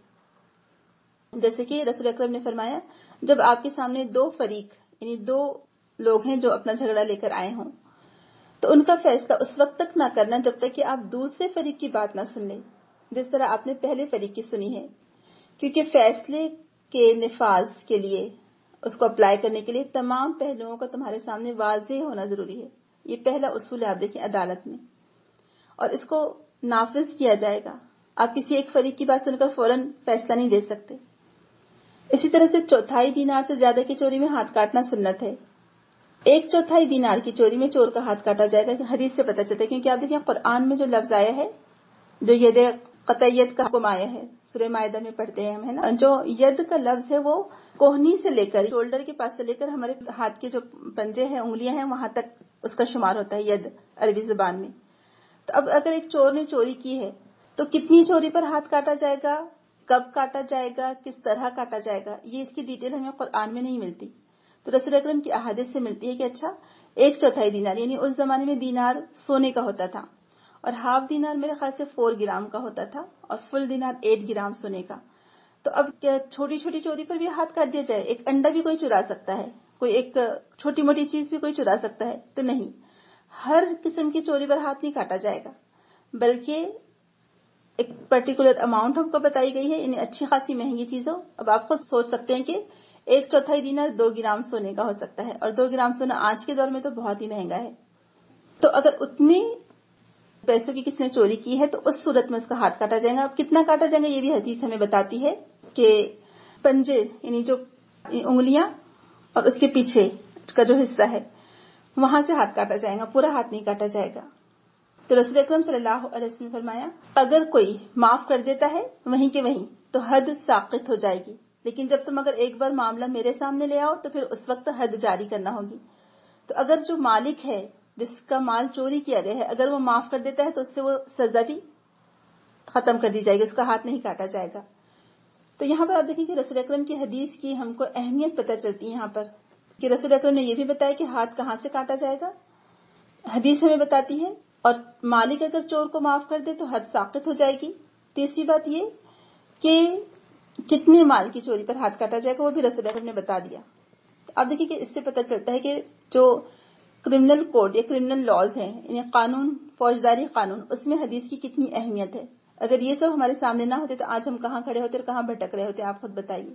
جیسے کہ رسول اکرم نے فرمایا، جب آپ کے سامنے دو فریق یعنی دو لوگ ہیں جو اپنا جھگڑا لے کر آئے ہوں تو ان کا فیصلہ اس وقت تک نہ کرنا جب تک کہ آپ دوسرے فریق کی بات نہ سن لیں جس طرح آپ نے پہلے فریق کی سنی ہے، کیونکہ فیصلے کے نفاذ کے لیے، اس کو اپلائی کرنے کے لیے تمام پہلوؤں کا تمہارے سامنے واضح ہونا ضروری ہے. یہ پہلا اصول ہے آپ دیکھیں عدالت میں، اور اس کو نافذ کیا جائے گا. آپ کسی ایک فریق کی بات سن کر فوراً فیصلہ نہیں دے سکتے. اسی طرح سے 1/4 دینار سے زیادہ کی چوری میں ہاتھ کاٹنا سنت ہے. 1/4 دینار کی چوری میں چور کا ہاتھ کاٹا جائے گا، حدیث سے پتہ چلتا ہے. کیونکہ آپ دیکھیں قرآن میں جو لفظ آیا ہے، جو ید قطعیت کا حکم آیا ہے، سورہ مائدہ میں پڑھتے ہیں ہم، ہے نا، جو ید کا لفظ ہے وہ کوہنی سے لے کر شولڈر کے پاس سے لے کر ہمارے ہاتھ کے جو پنجے ہیں، انگلیاں ہیں، وہاں تک اس کا شمار ہوتا ہے ید عربی زبان میں. تو اب اگر ایک چور نے چوری کی ہے تو کتنی چوری پر ہاتھ کاٹا جائے گا، کب کاٹا جائے گا، کس طرح کاٹا جائے گا، یہ اس کی ڈیٹیل ہمیں قرآن میں نہیں ملتی. تو رسول اکرم کی احادیث سے ملتی ہے کہ اچھا 1/4 دینار، یعنی اس زمانے میں دینار سونے کا ہوتا تھا، اور ہاف دینار میرے خیال سے 4 گرام کا ہوتا تھا، اور فل دینار 8 گرام سونے کا. تو اب کیا چھوٹی چھوٹی چوری پر بھی ہاتھ کاٹ دیا جائے؟ ایک انڈا بھی کوئی چرا سکتا ہے، کوئی ایک چھوٹی موٹی چیز بھی کوئی چرا سکتا ہے، تو نہیں، ہر قسم کی چوری پر ہاتھ نہیں کاٹا جائے گا، بلکہ ایک پرٹیکولر اماؤنٹ ہم کو بتائی گئی ہے، یعنی اچھی خاصی مہنگی چیزوں. اب آپ خود سوچ سکتے ہیں کہ 1/4 دینار 2 گرام سونے کا ہو سکتا ہے، اور 2 گرام سونا آج کے دور میں تو بہت ہی مہنگا ہے. تو اگر اتنے پیسوں کی کس نے چوری کی ہے تو اس صورت میں اس کا ہاتھ کاٹا جائے گا. اب کتنا کاٹا جائے گا یہ بھی حدیث ہمیں بتاتی ہے کہ پنجے یعنی جو انگلیاں اور اس کے پیچھے کا جو حصہ ہے وہاں سے ہاتھ کاٹا جائے گا، پورا ہاتھ نہیں کاٹا جائے گا. تو رسول اکرم صلی اللہ علیہ وسلم نے فرمایا اگر کوئی معاف کر دیتا ہے وہیں کے وہیں تو حد ساقط ہو جائے گی، لیکن جب تم اگر ایک بار معاملہ میرے سامنے لے آؤ تو پھر اس وقت حد جاری کرنا ہوگی. تو اگر جو مالک ہے جس کا مال چوری کیا گیا ہے اگر وہ معاف کر دیتا ہے تو اس سے وہ سزا بھی ختم کر دی جائے گی، اس کا ہاتھ نہیں کاٹا جائے گا. تو یہاں پر آپ دیکھیں کہ رسول اکرم کی حدیث کی ہم کو اہمیت پتہ چلتی ہے یہاں پر کہ رسول اکرم نے یہ بھی بتایا کہ ہاتھ کہاں سے کاٹا جائے گا، حدیث ہمیں بتاتی ہے. اور مالک اگر چور کو معاف کر دے تو حد ساقط ہو جائے گی. تیسری بات یہ کہ کتنے مال کی چوری پر ہاتھ کاٹا جائے گا وہ بھی رسول اکرم نے بتا دیا. آپ دیکھیں کہ اس سے پتہ چلتا ہے کہ جو کرمنل کوڈ یا کرمنل لاز ہیں، یعنی قانون، فوجداری قانون، اس میں حدیث کی کتنی اہمیت ہے. اگر یہ سب ہمارے سامنے نہ ہوتے تو آج ہم کہاں کھڑے ہوتے اور کہاں بھٹک رہے ہوتے، آپ خود بتائیے.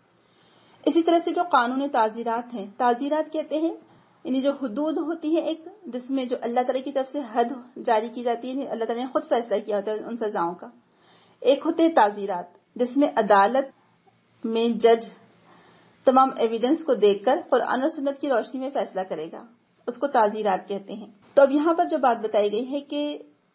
اسی طرح سے جو قانون تعزیرات ہیں، تعزیرات کہتے ہیں یعنی جو حدود ہوتی ہیں ایک جس میں جو اللہ تعالیٰ کی طرف سے حد جاری کی جاتی ہے، اللہ تعالیٰ نے خود فیصلہ کیا ہوتا ہے ان سزاؤں کا. ایک ہوتے ہیں تعزیرات جس میں عدالت میں جج تمام ایویڈنس کو دیکھ کر قرآن اور سنت کی روشنی میں فیصلہ کرے گا، اس کو تعزیرات کہتے ہیں. تو اب یہاں پر جو بات بتائی گئی ہے کہ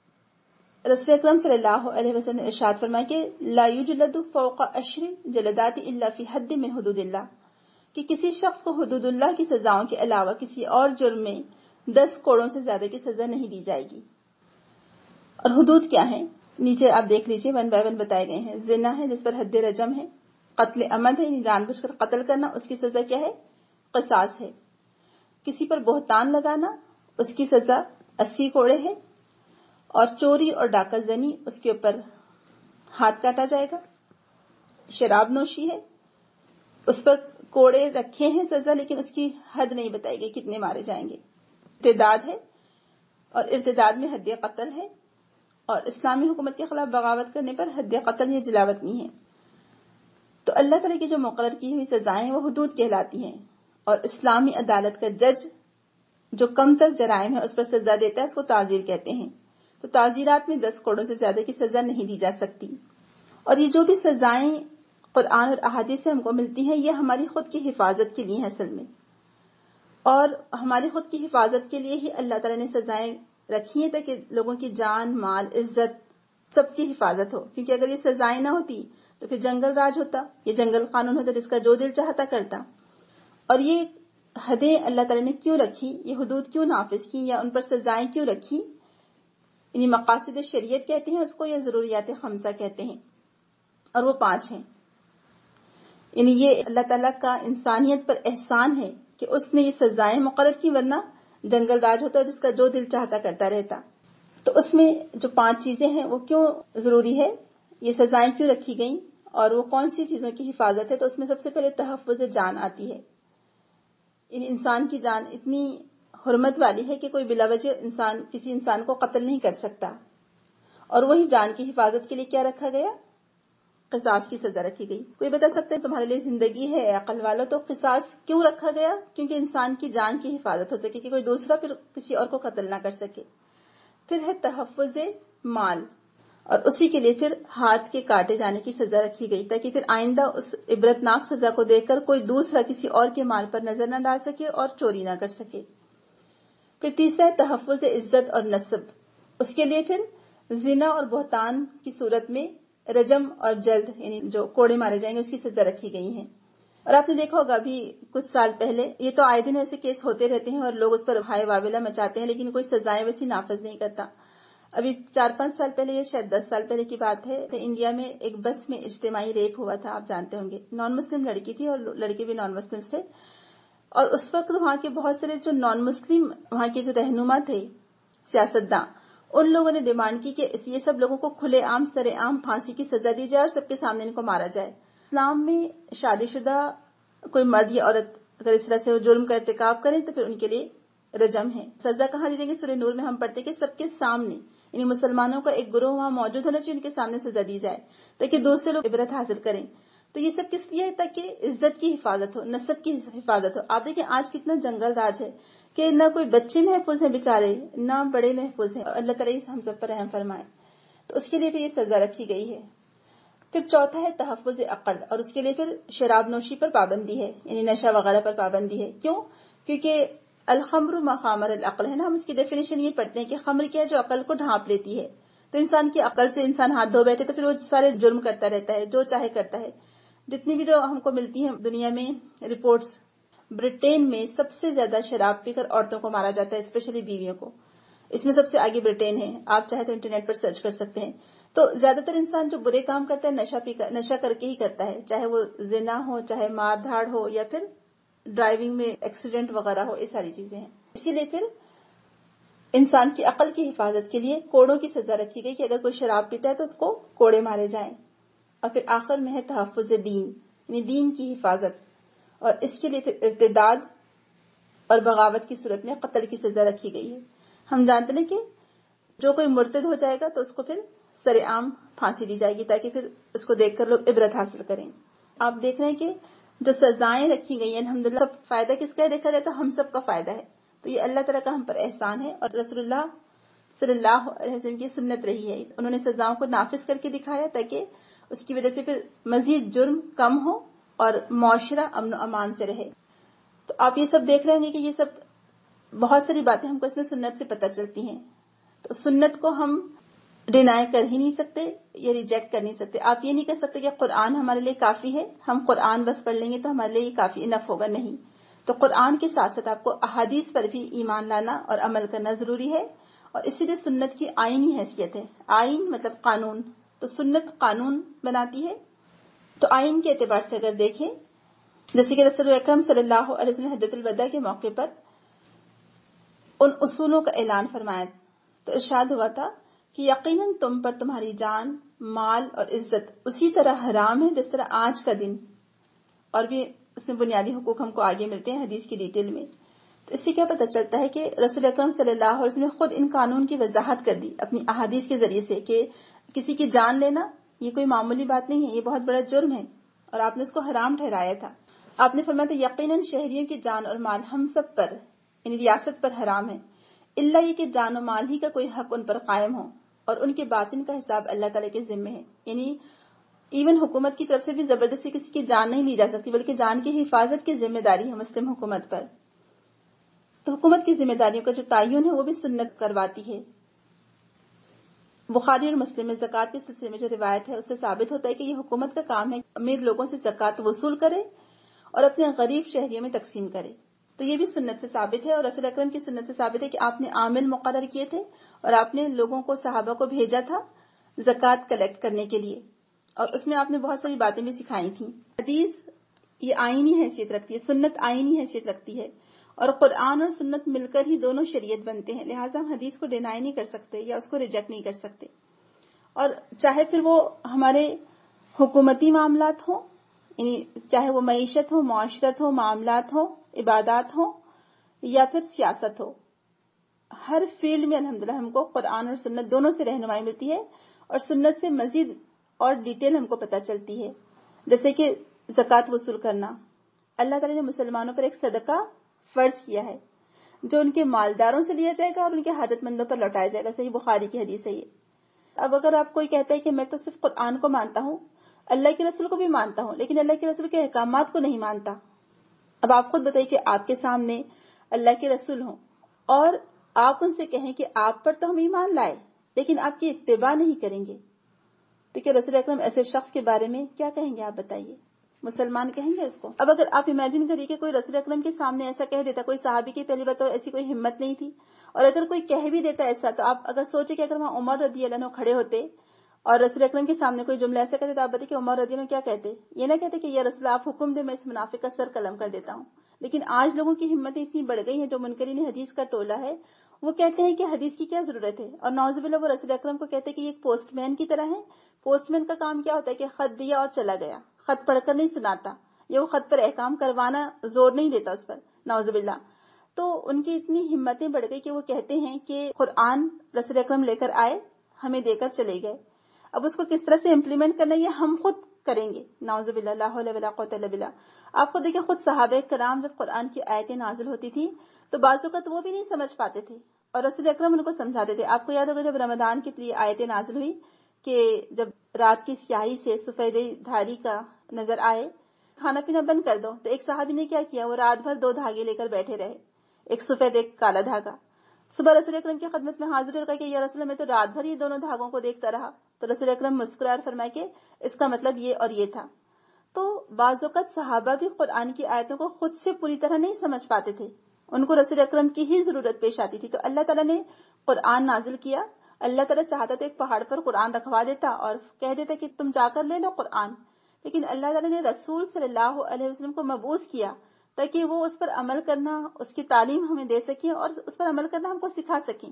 رسول اکرم صلی اللہ علیہ وسلم نے ارشاد فرمایا کہ لا یجلد فوق 10 جلدات الا فی حد من حدود اللہ، کہ کسی شخص کو حدود اللہ کی سزاؤں کے علاوہ کسی اور جرم میں 10 کوڑوں سے زیادہ کی سزا نہیں دی جائے گی. اور حدود کیا ہیں نیچے آپ دیکھ لیجئے، 1 بائی 1 بتائے گئے ہیں. زنا ہے جس پر حد رجم ہے، قتل عمد ہے یعنی جان بوجھ کر قتل کرنا، اس کی سزا کیا ہے؟ قصاص ہے. کسی پر بہتان لگانا، اس کی سزا 80 کوڑے ہے. اور چوری اور ڈاکہ زنی، اس کے اوپر ہاتھ کاٹا جائے گا. شراب نوشی ہے، اس پر کوڑے رکھے ہیں سزا، لیکن اس کی حد نہیں بتائی گئی کتنے مارے جائیں گے. ارتداد ہے، اور ارتداد میں حد قتل ہے، اور اسلامی حکومت کے خلاف بغاوت کرنے پر حد قتل یا جلاوطنی ہے. تو اللہ تعالیٰ کی جو مقرر کی ہوئی سزائیں ہیں وہ حدود کہلاتی ہیں، اور اسلامی عدالت کا جج جو کم تر جرائم ہے اس پر سزا دیتا ہے اس کو تعزیر کہتے ہیں. تو تعزیرات میں 10 کوڑوں سے زیادہ کی سزا نہیں دی جا سکتی. اور یہ جو بھی سزائیں قرآن اور احادیث سے ہم کو ملتی ہیں یہ ہماری خود کی حفاظت کے لیے ہیں اصل میں، اور ہماری خود کی حفاظت کے لیے ہی اللہ تعالیٰ نے سزائیں رکھی ہیں تاکہ لوگوں کی جان، مال، عزت سب کی حفاظت ہو. کیونکہ اگر یہ سزائیں نہ ہوتی تو پھر جنگل راج ہوتا، یہ جنگل قانون ہوتا جس کا جو دل چاہتا کرتا. اور یہ حدیں اللہ تعالیٰ نے کیوں رکھی، یہ حدود کیوں نافذ کی، یا ان پر سزائیں کیوں رکھی، یعنی مقاصد شریعت کہتے ہیں اس کو یا ضروریات خمسہ کہتے ہیں، اور وہ 5 ہیں. یعنی یہ اللہ تعالیٰ کا انسانیت پر احسان ہے کہ اس نے یہ سزائیں مقرر کی، ورنہ جنگل راج ہوتا جس کا جو دل چاہتا کرتا رہتا. تو اس میں جو 5 چیزیں ہیں وہ کیوں ضروری ہے، یہ سزائیں کیوں رکھی گئیں، اور وہ کون سی چیزوں کی حفاظت ہے. تو اس میں سب سے پہلے تحفظ جان آتی ہے. انسان کی جان اتنی حرمت والی ہے کہ کوئی بلا وجہ کسی انسان کو قتل نہیں کر سکتا. اور وہی جان کی حفاظت کے لیے کیا رکھا گیا؟ قصاص کی سزا رکھی گئی. کوئی بتا سکتا ہے تمہارے لیے زندگی ہے عقل والا، تو قصاص کیوں رکھا گیا؟ کیونکہ انسان کی جان کی حفاظت ہو سکے کہ کوئی دوسرا پھر کسی اور کو قتل نہ کر سکے. پھر ہے تحفظ مال، اور اسی کے لیے پھر ہاتھ کے کاٹے جانے کی سزا رکھی گئی تاکہ پھر آئندہ اس عبرتناک سزا کو دیکھ کر کوئی دوسرا کسی اور کے مال پر نظر نہ ڈال سکے اور چوری نہ کر سکے. پھر تیسرا ہے تحفظ عزت اور نسب، اس کے لیے پھر زنا اور بہتان کی صورت میں رجم اور جلد یعنی جو کوڑے مارے جائیں گے اس کی سزا رکھی گئی ہیں. اور آپ نے دیکھا ہوگا ابھی کچھ سال پہلے، یہ تو آئے دن ایسے کیس ہوتے رہتے ہیں اور لوگ اس پر ہائے واویلا مچاتے ہیں، لیکن کوئی سزائیں ویسی نافذ نہیں کرتا. ابھی 4-5 سال پہلے یا شاید 10 سال پہلے کی بات ہے، انڈیا میں ایک بس میں اجتماعی ریپ ہوا تھا. آپ جانتے ہوں گے، نان مسلم لڑکی تھی اور لڑکے بھی نان مسلم تھے. اور اس وقت وہاں کے بہت سارے جو نان مسلم وہاں کے جو رہنما تھے، سیاستداں، ان لوگوں نے ڈیمانڈ کی کہ یہ سب لوگوں کو کھلے عام سرے عام پھانسی کی سزا دی جائے اور سب کے سامنے ان کو مارا جائے. اسلام میں شادی شدہ کوئی مرد یا عورت اگر اس طرح سے جرم کا ارتکاب کریں تو پھر ان کے لیے رجم ہے. سزا کہاں دی جائے گی؟ سورہ نور میں ہم پڑھتے کہ سب کے سامنے، یعنی مسلمانوں کا ایک گروہ وہاں موجود ہونا چاہیے، ان کے سامنے سزا دی جائے تاکہ دوسرے لوگ عبرت حاصل کریں. تو یہ سب کس لیے؟ تاکہ عزت کی حفاظت ہو، نسب کی حفاظت ہو. آپ دیکھیں آج کتنا جنگل راج ہے کہ نہ کوئی بچے محفوظ ہیں بیچارے، نہ بڑے محفوظ ہیں. اللہ تعالیٰ ہم سب پر رحم فرمائے. تو اس کے لیے بھی یہ سزا رکھی گئی ہے. پھر چوتھا ہے تحفظ عقل، اور اس کے لیے پھر شراب نوشی پر پابندی ہے، یعنی نشہ وغیرہ پر پابندی ہے. کیوں؟ کیونکہ الخمر ما خامر العقل ہے نا. ہم اس کی ڈیفینیشن یہ پڑھتے ہیں کہ خمر کیا ہے؟ جو عقل کو ڈھانپ لیتی ہے. تو انسان کی عقل سے انسان ہاتھ دھو بیٹھے تو پھر وہ سارے جرم کرتا رہتا ہے، جو چاہے کرتا ہے. جتنی بھی جو ہم کو ملتی ہیں دنیا میں رپورٹس، برطین میں سب سے زیادہ شراب پی کر عورتوں کو مارا جاتا ہے، اسپیشلی بیویوں کو. اس میں سب سے آگے برطین ہے. آپ چاہے تو انٹرنیٹ پر سرچ کر سکتے ہیں. تو زیادہ تر انسان جو برے کام کرتا ہے نشہ کر کے ہی کرتا ہے، چاہے وہ زنا ہو، چاہے مار دھاڑ ہو، یا پھر ڈرائیونگ میں ایکسیڈنٹ وغیرہ ہو. یہ ساری چیزیں ہیں. اسی لیے پھر انسان کی عقل کی حفاظت کے لیے کوڑوں کی سزا رکھی گئی کہ اگر کوئی شراب پیتا ہے تو اس کو کوڑے مارے جائیں. اور پھر آخر میں ہے تحفظ دین، یعنی دین کی حفاظت، اور اس کے لیے پھر ارتداد اور بغاوت کی صورت میں قتل کی سزا رکھی گئی ہے. ہم جانتے ہیں کہ جو کوئی مرتد ہو جائے گا تو اس کو پھر سر عام پھانسی دی جائے گی تاکہ پھر اس کو دیکھ کر لوگ عبرت حاصل کریں. آپ دیکھ رہے ہیں کہ جو سزائیں رکھی گئی ہیں الحمدللہ، سب فائدہ کس کا ہے؟ دیکھا جائے تو ہم سب کا فائدہ ہے. تو یہ اللہ تعالیٰ کا ہم پر احسان ہے، اور رسول اللہ صلی اللہ علیہ وسلم کی سنت رہی ہے. انہوں نے سزاؤں کو نافذ کر کے دکھایا تاکہ اس کی وجہ سے پھر مزید جرم کم ہو اور معاشرہ امن و امان سے رہے. تو آپ یہ سب دیکھ رہے ہوں گے کہ یہ سب بہت ساری باتیں ہم کو اس میں سنت سے پتہ چلتی ہیں. تو سنت کو ہم ڈینائی کر ہی نہیں سکتے یا ریجیکٹ کر نہیں سکتے. آپ یہ نہیں کہہ سکتے کہ قرآن ہمارے لیے کافی ہے، ہم قرآن بس پڑھ لیں گے تو ہمارے لیے یہ کافی انف ہوگا. نہیں. تو قرآن کے ساتھ ساتھ آپ کو احادیث پر بھی ایمان لانا اور عمل کرنا ضروری ہے. اور اسی لیے سنت کی آئینی حیثیت ہے. آئین مطلب قانون، تو سنت قانون بناتی ہے. تو آئین کے اعتبار سے اگر دیکھیں، جیسے کہ رسول اکرم صلی اللہ علیہ وسلم حجۃ الوداع کے موقع پر ان اصولوں کا اعلان فرمایا تو ارشاد ہوا تھا کہ یقیناً تم پر تمہاری جان، مال اور عزت اسی طرح حرام ہے جس طرح آج کا دن. اور بھی اس میں بنیادی حقوق ہم کو آگے ملتے ہیں حدیث کی ڈیٹیل میں. تو اس سے کیا پتہ چلتا ہے کہ رسول اکرم صلی اللہ علیہ وسلم نے خود ان قانون کی وضاحت کر دی اپنی احادیث کے ذریعے سے کہ کسی کی جان لینا یہ کوئی معمولی بات نہیں ہے، یہ بہت بڑا جرم ہے اور آپ نے اس کو حرام ٹھہرایا تھا. آپ نے فرمایا تھا یقیناً شہریوں کی جان اور مال ہم سب پر یعنی ریاست پر حرام ہے، الا یہ کہ جان و مال ہی کا کوئی حق ان پر قائم ہو اور ان کے باطن کا حساب اللہ تعالیٰ کے ذمہ ہے. یعنی ایون حکومت کی طرف سے بھی زبردستی کسی کی جان نہیں لی جا سکتی، بلکہ جان کی حفاظت کی ذمہ داری ہے مسلم حکومت پر. تو حکومت کی ذمہ داریوں کا جو تعین ہے وہ بھی سنت کرواتی ہے. بخاری اور مسلم میں زکوٰۃ کے سلسلے میں جو روایت ہے اس سے ثابت ہوتا ہے کہ یہ حکومت کا کام ہے امیر لوگوں سے زکوٰۃ وصول کرے اور اپنے غریب شہریوں میں تقسیم کرے. تو یہ بھی سنت سے ثابت ہے، اور رسول اکرم کی سنت سے ثابت ہے کہ آپ نے عامل مقرر کیے تھے اور آپ نے لوگوں کو صحابہ کو بھیجا تھا زکوٰۃ کلیکٹ کرنے کے لیے، اور اس میں آپ نے بہت ساری باتیں بھی سکھائی تھیں. حدیث یہ آئینی حیثیت رکھتی ہے، سنت آئینی حیثیت رکھتی ہے، اور قرآن اور سنت مل کر ہی دونوں شریعت بنتے ہیں. لہٰذا ہم حدیث کو ڈینائی نہیں کر سکتے یا اس کو ریجیکٹ نہیں کر سکتے. اور چاہے پھر وہ ہمارے حکومتی معاملات ہوں، یعنی چاہے وہ معیشت ہو، معاشرت ہو، معاملات ہو، عبادات ہو، یا پھر سیاست ہو، ہر فیلڈ میں الحمدللہ ہم کو قرآن اور سنت دونوں سے رہنمائی ملتی ہے، اور سنت سے مزید اور ڈیٹیل ہم کو پتہ چلتی ہے. جیسے کہ زکوٰۃ وصول کرنا، اللہ تعالیٰ نے مسلمانوں پر ایک صدقہ فرض کیا ہے جو ان کے مالداروں سے لیا جائے گا اور ان کے حاجت مندوں پر لوٹایا جائے گا. صحیح بخاری کی حدیث ہے یہ. اب اگر آپ کوئی کہتا ہے کہ میں تو صرف قرآن کو مانتا ہوں، اللہ کے رسول کو بھی مانتا ہوں، لیکن اللہ کے رسول کے احکامات کو نہیں مانتا. اب آپ خود بتائیے کہ آپ کے سامنے اللہ کے رسول ہوں اور آپ ان سے کہیں کہ آپ پر تو ہم ایمان لائے لیکن آپ کی اتباع نہیں کریں گے، تو کیا رسول اکرم ایسے شخص کے بارے میں کیا کہیں گے؟ آپ بتائیے. مسلمان کہیں گے اس کو؟ اب اگر آپ امیجن کریے کہ کوئی رسول اکرم کے سامنے ایسا کہہ دیتا، کوئی صحابی کی پہلی بات تو ایسی کوئی ہمت نہیں تھی، اور اگر کوئی کہہ بھی دیتا ایسا، تو آپ اگر سوچے کہ اگر وہاں عمر رضی اللہ عنہ کھڑے ہوتے اور رسول اکرم کے سامنے کوئی جملہ ایسا کہتے تو آپ بتائیے کہ عمر رضی اللہ عنہ کیا کہتے؟ یہ نہ کہتے کہ یا رسول آپ حکم دے، میں اس منافق کا سر قلم کر دیتا ہوں. لیکن آج لوگوں کی ہمتیں اتنی بڑھ گئی ہیں، جو منکرین حدیث کا ٹولہ ہے وہ کہتے ہیں کہ حدیث کی کیا ضرورت ہے، اور نعوذ باللہ وہ رسول اکرم کو کہتے ہیں کہ یہ ایک پوسٹ مین کی طرح ہے. پوسٹ مین کا کام کیا ہوتا ہے کہ خط دیا اور چلا گیا، خط پڑھ کر نہیں سناتا، یا وہ خط پر احکام کروانا زور نہیں دیتا اس پر، نعوذ باللہ. تو ان کی اتنی ہمتیں بڑھ گئی کہ وہ کہتے ہیں کہ قرآن رسول اکرم لے کر آئے، ہمیں دے کر چلے گئے، اب اس کو کس طرح سے امپلیمنٹ کرنا یہ ہم خود کریں گے. نعوذ باللہ، لا حول ولا قوت الا باللہ. آپ کو دیکھیں خود صحابہ کرام جب قرآن کی آیتیں نازل ہوتی تھی تو بعض اوقات وہ بھی نہیں سمجھ پاتے تھے اور رسول اکرم ان کو سمجھاتے تھے. آپ کو یاد ہوگا جب رمضان کے لیے آیتیں نازل ہوئی کہ جب رات کی سیاہی سے سفید دھاری کا نظر آئے، کھانا پینا بند کر دو، تو ایک صحابی نے کیا کیا، وہ رات بھر 2 دھاگے لے کر بیٹھے رہے، ایک سفید ایک کالا دھاگا. صبح رسول اکرم کی خدمت میں حاضر ہو کر کہ یا رسول اللہ، میں تو رات بھر یہ دونوں دھاگوں کو دیکھتا رہا. تو رسول اکرم مسکرائے فرمائے کہ اس کا مطلب یہ اور یہ تھا. تو بعض اوقات صحابہ بھی قرآن کی آیتوں کو خود سے پوری طرح نہیں سمجھ پاتے تھے، ان کو رسول اکرم کی ہی ضرورت پیش آتی تھی. تو اللہ تعالیٰ نے قرآن نازل کیا. اللہ تعالیٰ چاہتا تو ایک پہاڑ پر قرآن رکھوا دیتا اور کہہ دیتا کہ تم جا کر لے لو قرآن، لیکن اللہ تعالیٰ نے رسول صلی اللہ علیہ وسلم کو مبعوث کیا تاکہ وہ اس پر عمل کرنا، اس کی تعلیم ہمیں دے سکیں اور اس پر عمل کرنا ہم کو سکھا سکیں.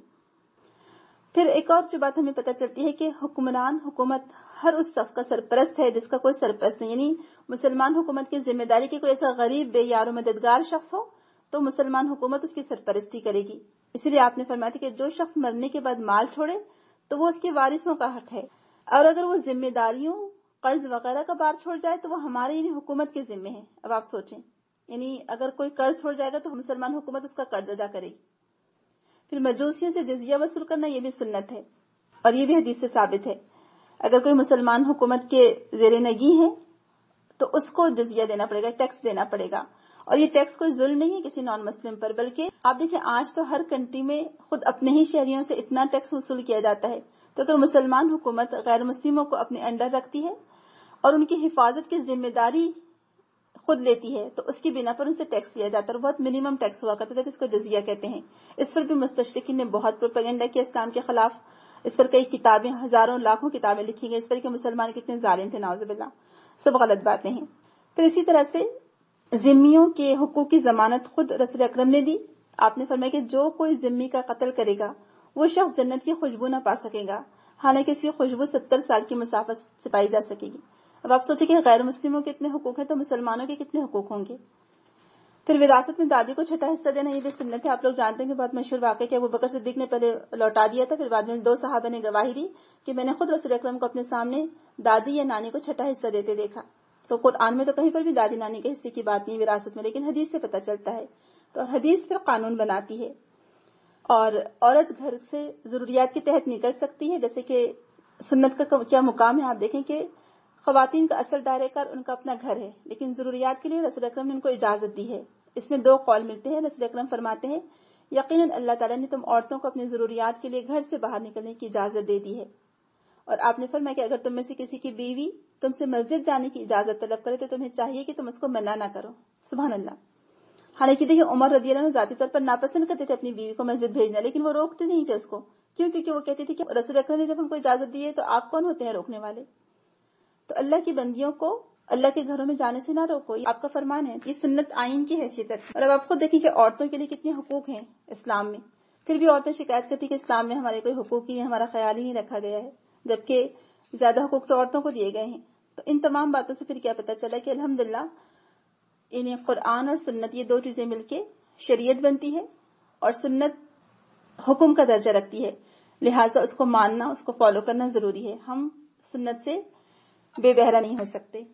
پھر ایک اور جو بات ہمیں پتہ چلتی ہے کہ حکمران حکومت ہر اس شخص کا سرپرست ہے جس کا کوئی سرپرست نہیں. یعنی مسلمان حکومت کی ذمہ داری کی کوئی ایسا غریب بے یار و مددگار شخص ہو تو مسلمان حکومت اس کی سرپرستی کرے گی. اسی لیے آپ نے فرمایا تھا کہ جو شخص مرنے کے بعد مال چھوڑے تو وہ اس کے وارثوں کا حق ہے، اور اگر وہ ذمہ داریوں، قرض وغیرہ کا بار چھوڑ جائے تو وہ ہمارے یعنی حکومت کے ذمہ ہے. اب آپ سوچیں، یعنی اگر کوئی قرض چھوڑ جائے گا تو مسلمان حکومت اس کا قرض ادا کرے گی. پھر مجوسیوں سے جزیہ وصول کرنا یہ بھی سنت ہے اور یہ بھی حدیث سے ثابت ہے. اگر کوئی مسلمان حکومت کے زیر نگی ہے تو اس کو جزیہ دینا پڑے گا، ٹیکس دینا پڑے گا. اور یہ ٹیکس کوئی ظلم نہیں ہے کسی نان مسلم پر، بلکہ آپ دیکھیں آج تو ہر کنٹری میں خود اپنے ہی شہریوں سے اتنا ٹیکس وصول کیا جاتا ہے. تو اگر مسلمان حکومت غیر مسلموں کو اپنے انڈر رکھتی ہے اور ان کی حفاظت کی ذمہ داری خود لیتی ہے تو اس کی بنا پر ان سے ٹیکس لیا جاتا ہے، اور بہت منیمم ٹیکس ہوا کرتا ہے، اس کو جزیہ کہتے ہیں. اس پر بھی مستشرقین نے بہت پروپیگنڈا کیا اسلام کے خلاف. اس پر کئی کتابیں، ہزاروں لاکھوں کتابیں لکھی گئی اس پر کہ مسلمان کتنے ظالم تھے، نعوذ باللہ. سب غلط باتیں ہیں. پھر اسی طرح سے ذمیوں کے حقوق کی ضمانت خود رسول اکرم نے دی. آپ نے فرمایا کہ جو کوئی ذمی کا قتل کرے گا وہ شخص جنت کی خوشبو نہ پا سکے گا، حالانکہ اس کی خوشبو 70 سال کی مسافت سے پائی جا سکے گی. اب آپ سوچیں کہ غیر مسلموں کے اتنے حقوق ہیں تو مسلمانوں کے کتنے حقوق ہوں گے. پھر وراثت میں دادی کو چھٹا حصہ دینا یہ بھی سنت ہے. آپ لوگ جانتے ہیں کہ بہت مشہور واقعہ کہ ابوبکر صدیق نے پہلے لوٹا دیا تھا، پھر بعد میں 2 صحابہ نے گواہی دی کہ میں نے خود رسول اکرم کو اپنے سامنے دادی یا نانی کو چھٹا حصہ دیتے دیکھا. تو قرآن میں تو کہیں پر بھی دادی نانی کے حصے کی بات نہیں وراثت میں، لیکن حدیث سے پتہ چلتا ہے. تو حدیث پھر قانون بناتی ہے اور عورت گھر سے ضروریات کے تحت نکل سکتی ہے. جیسے کہ سنت کا کیا مقام ہے، آپ دیکھیں کہ خواتین کا اصل دائرہ کار ان کا اپنا گھر ہے، لیکن ضروریات کے لیے رسول اکرم نے ان کو اجازت دی ہے. اس میں 2 قول ملتے ہیں. رسول اکرم فرماتے ہیں یقیناً اللہ تعالیٰ نے تم عورتوں کو اپنی ضروریات کے لیے گھر سے باہر نکلنے کی اجازت دے دی ہے. اور آپ نے فرمایا کہ اگر تم میں سے کسی کی بیوی تم سے مسجد جانے کی اجازت طلب کرے تو تمہیں چاہیے کہ تم اس کو منع نہ کرو. سبحان اللہ. حالانکہ دیکھیں عمر رضی اللہ عنہ ذاتی طور پر ناپسند کرتے تھے اپنی بیوی کو مسجد بھیجنا، لیکن وہ روکتے نہیں تھے اس کو. کیوں؟ کیونکہ وہ کہتے تھے کہ رسول اکرم نے جب ہم کو اجازت دی ہے تو آپ کون ہوتے ہیں روکنے والے. تو اللہ کی بندیوں کو اللہ کے گھروں میں جانے سے نہ روکو، یہ آپ کا فرمان ہے، یہ سنت آئین کی حیثیت رکھتی ہے۔ اور اب آپ خود دیکھیں کہ عورتوں کے لیے کتنے حقوق ہیں اسلام میں، پھر بھی عورتیں شکایت کرتی کہ اسلام میں ہمارے کوئی حقوق ہی ہمارا خیال ہی نہیں رکھا گیا ہے، جبکہ زیادہ حقوق تو عورتوں کو دیے گئے ہیں۔ تو ان تمام باتوں سے پھر کیا پتہ چلا کہ الحمدللہ انہیں قرآن اور سنت یہ دو چیزیں مل کے شریعت بنتی ہے، اور سنت حکم کا درجہ رکھتی ہے، لہٰذا اس کو ماننا، اس کو فالو کرنا ضروری ہے۔ ہم سنت سے بے بہرا نہیں ہو سکتے۔